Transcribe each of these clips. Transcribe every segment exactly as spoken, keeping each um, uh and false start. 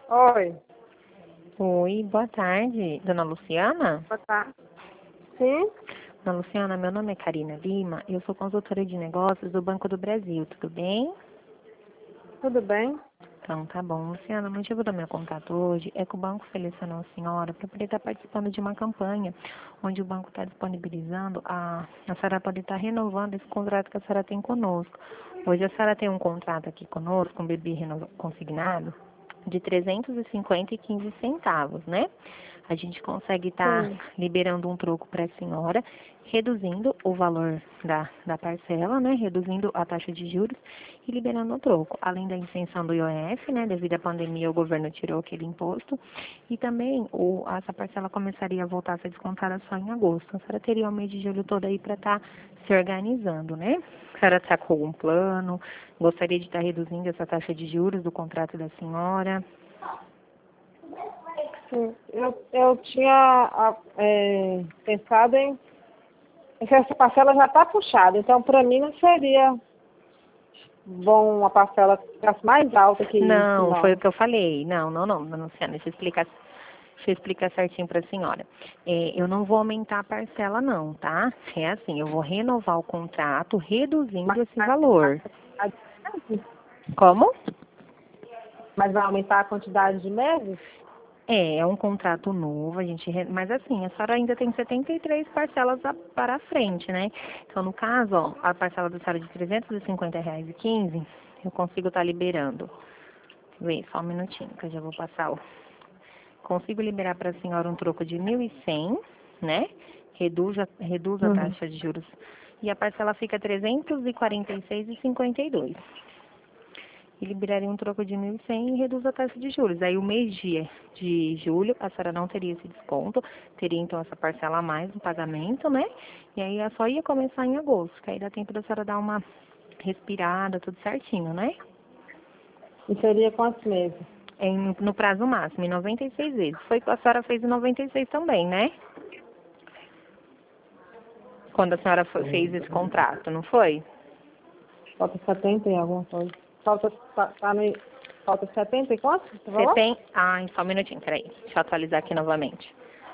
Oi, Oi, boa tarde, dona Luciana? boa tarde. Sim, Dona Luciana, meu nome é Karina Lima e eu sou consultora de negócios do Banco do Brasil, tudo bem? tudo bem? Então, tá bom. Luciana, o motivo do meu contato hoje é que o banco selecionou a senhora para poder estar participando de uma campanha onde o banco está disponibilizando, a, a senhora pode estar renovando esse contrato que a senhora tem conosco. Hoje a senhora tem um contrato aqui conosco, um bebê reno- consignado, de trezentos e cinquenta e quinze centavos, né? A gente consegue estar Sim. liberando um troco para a senhora, reduzindo o valor da, da parcela, né? Reduzindo a taxa de juros e liberando o troco. Além da isenção do I O F, né? Devido à pandemia, o governo tirou aquele imposto. E também o, essa parcela começaria a voltar a ser descontada só em agosto. A senhora teria o mês de julho todo aí para estar se organizando, né? A senhora está com algum plano? Gostaria de estar reduzindo essa taxa de juros do contrato da senhora? Sim. Eu, eu tinha ah, é, pensado em em que essa parcela já está puxada, então para mim não seria bom uma parcela que ficasse mais alta que isso, Não, foi o não. que eu falei. Não, não, não, dona Luciana, deixa eu explicar, deixa eu explicar certinho para a senhora. É, eu não vou aumentar a parcela, não, tá? É assim, eu vou renovar o contrato Mas, reduzindo esse mas, valor. Como? mas vai aumentar a quantidade de meses? É, é um contrato novo, a gente, re- mas assim, a senhora ainda tem setenta e três parcelas a- para frente, né? Então, no caso, ó, a parcela da senhora de trezentos e cinquenta reais e quinze, eu consigo estar liberando. Vê, só um minutinho, que eu já vou passar o consigo liberar para a senhora um troco de mil e cem, né? Reduz a, reduz a Uhum. taxa de juros. E a parcela fica trezentos e quarenta e seis reais e cinquenta e dois. E liberaria um troco de mil e cem e reduz a taxa de juros. Aí o mês de, de julho, a senhora não teria esse desconto, teria então essa parcela a mais no pagamento, né? E aí só ia começar em agosto, que aí dá tempo da senhora dar uma respirada, tudo certinho, né? E seria quantos meses? Em, no prazo máximo, em noventa e seis vezes. Foi o que a senhora fez em noventa e seis também, né? Quando a senhora fo- fez esse contrato, não foi? Falta setenta e alguma coisa. Falta, tá, tá no, falta setenta e quanto? Você Você falou? tem. Ah, só um minutinho, peraí. Deixa eu atualizar aqui novamente.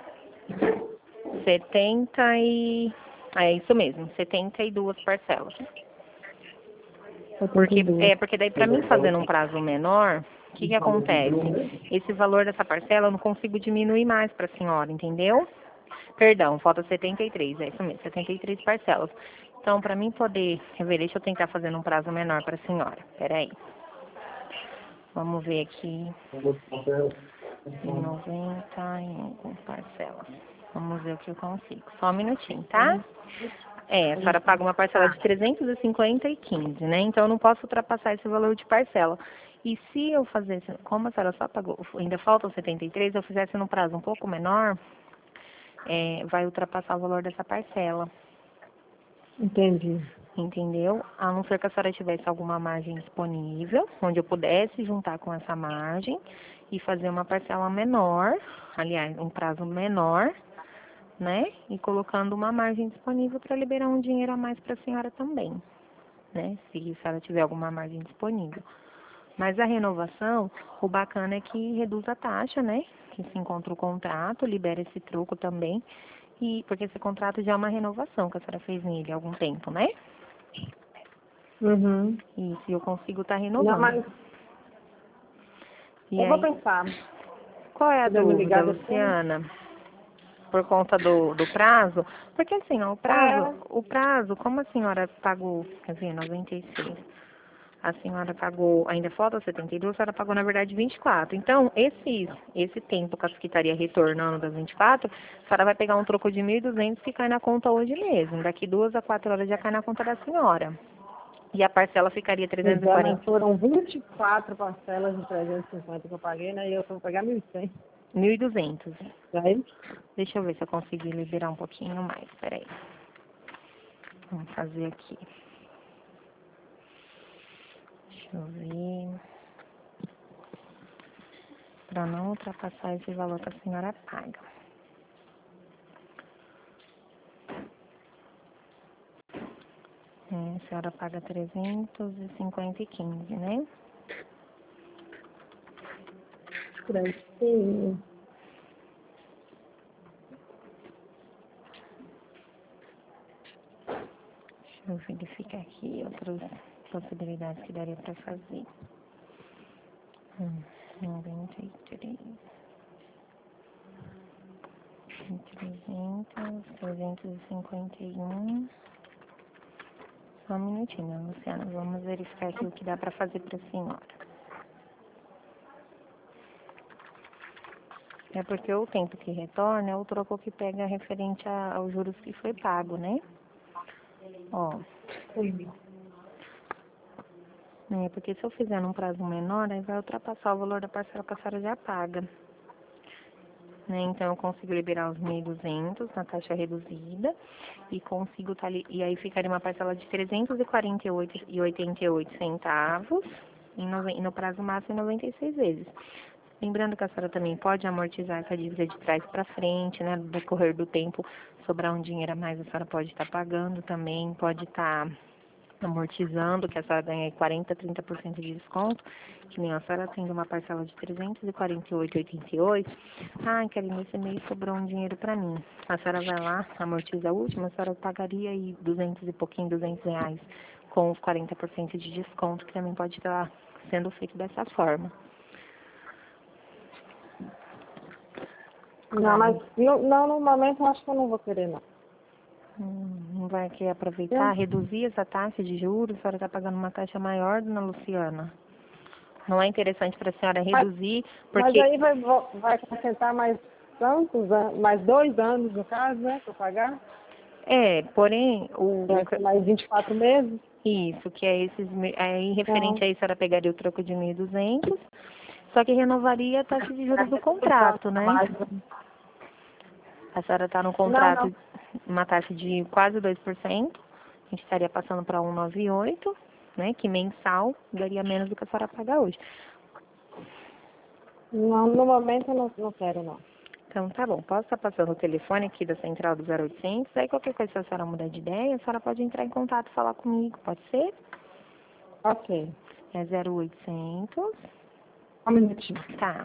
setenta e. Ah, é isso mesmo, setenta e duas parcelas. Porque, setenta e duas. é, porque daí para mim fazendo um prazo menor, o que, que acontece? Esse valor dessa parcela eu não consigo diminuir mais para a senhora, entendeu? Perdão, falta setenta e três, é isso mesmo, setenta e três parcelas. Então, para mim poder, quer ver, deixa eu tentar fazer um prazo menor para a senhora. Peraí. Vamos ver aqui. Em noventa e um parcelas. Vamos ver o que eu consigo. Só um minutinho, tá? É, a senhora paga uma parcela de Tá. trezentos e cinquenta e quinze, né? Então eu não posso ultrapassar esse valor de parcela. E se eu fizesse, como a senhora só pagou, ainda faltam setenta e três, se eu fizesse num prazo um pouco menor, é, vai ultrapassar o valor dessa parcela. Entendi. Entendeu? A não ser que a senhora tivesse alguma margem disponível, onde eu pudesse juntar com essa margem e fazer uma parcela menor, aliás, um prazo menor, né? E colocando uma margem disponível para liberar um dinheiro a mais para a senhora também, né? Se a senhora tiver alguma margem disponível. Mas a renovação, o bacana é que reduz a taxa, né? Que se encontra o contrato, libera esse troco também. E porque esse contrato já é uma renovação que a senhora fez nele há algum tempo, né? Uhum. Isso, e eu consigo estar Não, renovando. mas E eu vou aí, pensar. qual é a Poder me dúvida, ligar depois? Luciana? Por conta do, do prazo? Porque assim, ó, o prazo, É. o prazo, como a senhora pagou, quer ver, noventa e seis, a senhora pagou, ainda falta setenta e dois, a senhora pagou na verdade vinte e quatro. Então, esse, esse tempo que que estaria retornando das vinte e quatro, a senhora vai pegar um troco de mil e duzentos que cai na conta hoje mesmo. Daqui duas a quatro horas já cai na conta da senhora. E a parcela ficaria Pois é, trezentos e quarenta, mas foram vinte e quatro parcelas de trezentos e cinquenta que eu paguei, né? E eu vou pagar mil e cem. mil e duzentos. Aí, Deixa eu ver se eu consegui liberar um pouquinho mais. Peraí. Vamos fazer aqui. Deixa eu ver. Para não ultrapassar esse valor que a senhora paga. É, a senhora paga trezentos e cinquenta e quinze, né? Tranquilo. Deixa eu verificar aqui outras possibilidades que daria para fazer. Hum, noventa e três. trezentos, trezentos e cinquenta e um. Só um minutinho, Luciana. Vamos verificar aqui o que dá para fazer para a senhora. É porque o tempo que retorna é o troco que pega referente a, aos juros que foi pago, né? Ó. É porque se eu fizer num prazo menor, aí vai ultrapassar o valor da parcela que a senhora já paga. Né? Então, eu consigo liberar os mil e duzentos na taxa reduzida e consigo tá ali, e aí ficaria uma parcela de trezentos e quarenta e oito reais e oitenta e oito centavos em nove, no prazo máximo em noventa e seis vezes. Lembrando que a senhora também pode amortizar essa dívida de trás para frente, né? No decorrer do tempo, sobrar um dinheiro a mais, a senhora pode estar pagando também, pode estar amortizando, que a senhora ganha quarenta, trinta por cento de desconto, que nem a senhora tendo uma parcela de trezentos e quarenta e oito reais e oitenta e oito centavos. Ah, Kelly, nesse mês sobrou um dinheiro para mim. A senhora vai lá, amortiza a última, a senhora pagaria aí duzentos e pouquinho, duzentos reais com os quarenta por cento de desconto, que também pode estar sendo feito dessa forma. Não, mas no, não, no momento eu acho que eu não vou querer, não. Hum, Não vai querer aproveitar, Eu- reduzir essa taxa de juros? A senhora está pagando uma taxa maior, dona Luciana. Não é interessante para a senhora Mas, reduzir, mas porque aí vai, vo- vai acrescentar mais tantos anos, mais dois anos no caso, né, para pagar? é, porém, o, o Vai ca- ser mais vinte e quatro meses? isso, que é esses, mi- aí referente Não. a isso, a senhora pegaria o troco de mil e duzentos, só que renovaria a taxa de juros do contrato, né? Mais- A senhora está no Não, não. contrato, uma taxa de quase dois por cento, a gente estaria passando para cento e noventa e oito, né, que mensal daria menos do que a senhora paga hoje. Não, no momento eu não, não quero, não. Então, tá bom. Posso estar passando o telefone aqui da central do zero oitocentos, aí qualquer coisa, se a senhora mudar de ideia, a senhora pode entrar em contato e falar comigo, pode ser? Ok. É zero oitocentos, Um minutinho. tá,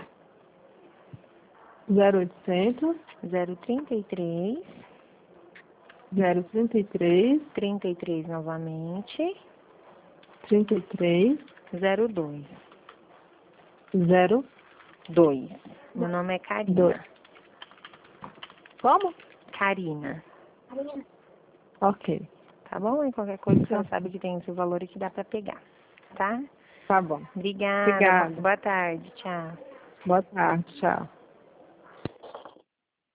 zero oitocentos, zero trinta e três, zero trinta e três, trinta e três novamente, trinta e três, zero dois, zero dois. Meu nome é dois. Karina. Como? Karina, Ok. tá bom? E qualquer coisa, a Tá, senhora sabe que tem esse valor e que dá pra pegar, tá? tá bom. Obrigada, bo- Obrigada. boa tarde, tchau. Boa tarde. Tchau.